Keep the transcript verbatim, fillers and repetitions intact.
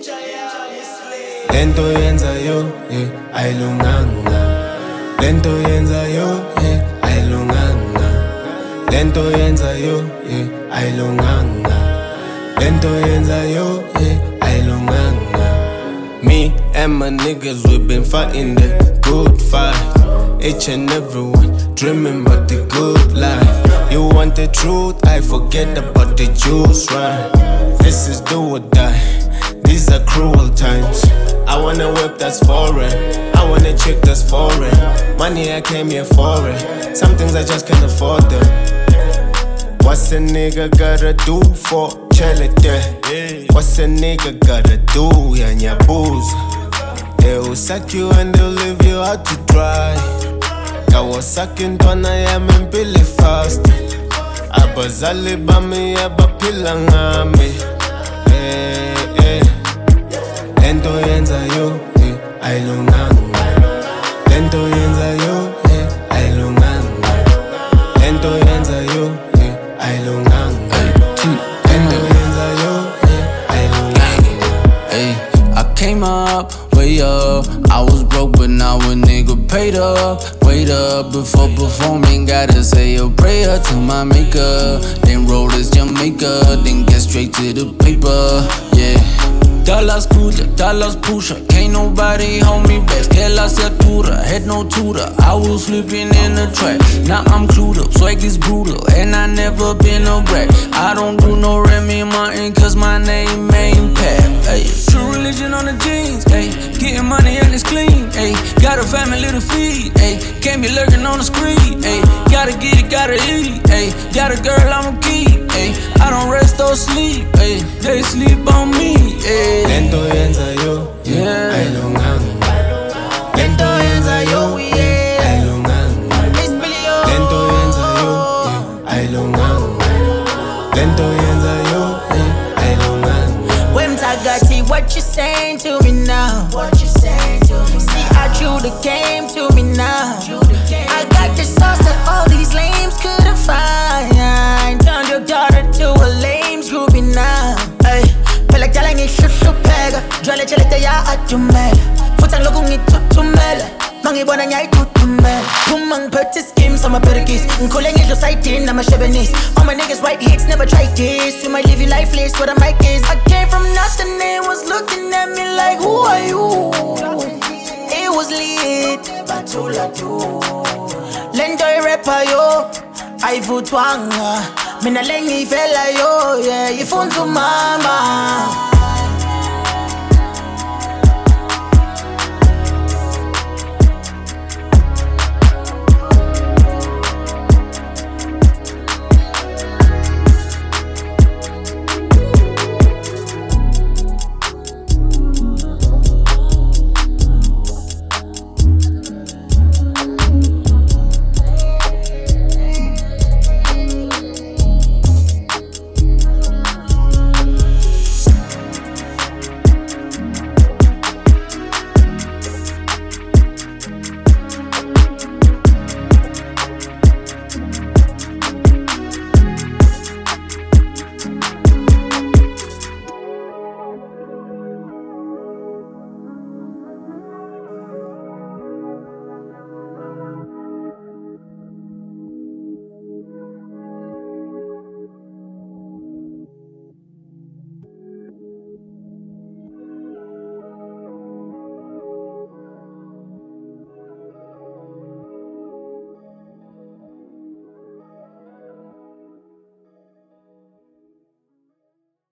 Lento yenza yo, yeah, ayilunganga. Lento yenza yo, yeah, ayilunganga. Lento yenza yo, yeah, ayilunganga. Lento yenza yo, yeah, ayilunganga. Me and my niggas, we been fighting the good fight. Each and every one dreaming about the good life. You want the truth, I forget about the juice, right? This is do or die, these are cruel times. I want a whip that's foreign, I want a chick that's foreign. Money I came here for it, some things I just can't afford them. What's a nigga gotta do for charity? What's a nigga gotta do, yeah, nyabuza? They will suck you and they'll leave you out to dry. Kawasaki ntwana yami mpili fast. Abazali bami abaphila ngami. Eh, eh. Lento yenza yo, eh, ayilunganga. Lento yenza yo, eh, ayilunganga. Lento yenza yo, eh, ayilunganga. Lento yenza yo, eh, ayilunganga. Ay, I came up, way up. I was broke, but now a nigga paid up. Wait up before performing, gotta say a prayer to my maker. Then roll this Jamaica, then get straight to the paper, yeah. Dollars cruiser, dollars pusher, can't nobody hold me back. Que la altura, had no tutor, I was flipping in the track. Now I'm clued up, swag is brutal, and I never been a brat. I don't do no Remy Martin, cause my name ain't Pat. Ay, true religion on the jeans, ay, getting money and it's clean, ay, got a family to feed, ay, can't be lurking on the screen, ay, gotta get it, gotta eat, ay, got a girl I'ma keep, ay, I don't rest or sleep, ay, they sleep on me, ay. Lento yenza yo, yeah, ayilunganga. Lento yenza yo, yeah, ayilunganga. Lento yenza yo, yeah, ayilunganga. Lento yenza yo, yeah, ayilunganga. When Tagati, what you saying to me now? What you saying to me? See, I drew the game to me now. I got the sauce that all these lames couldn't find. Turned your daughter to a lame's groupie now. Ay, pela jala ngishushu pega, jwale chelete ya atumela. Futa logo ngitutumela, mangibona nyayitutumela. Puma ngiphethe schemes, I'm a better geese. Ngikhule ngidlo side-in, I'm a Chebanese. All my niggas white hicks, never try this. You might live your lifeless, what I might is. I came from nothing, they was looking at me like, who are you? It was lit, batula tu. Lendo rapper yo, aivutwanga. Mina lengi fella yo, yeah, ifunzu mama.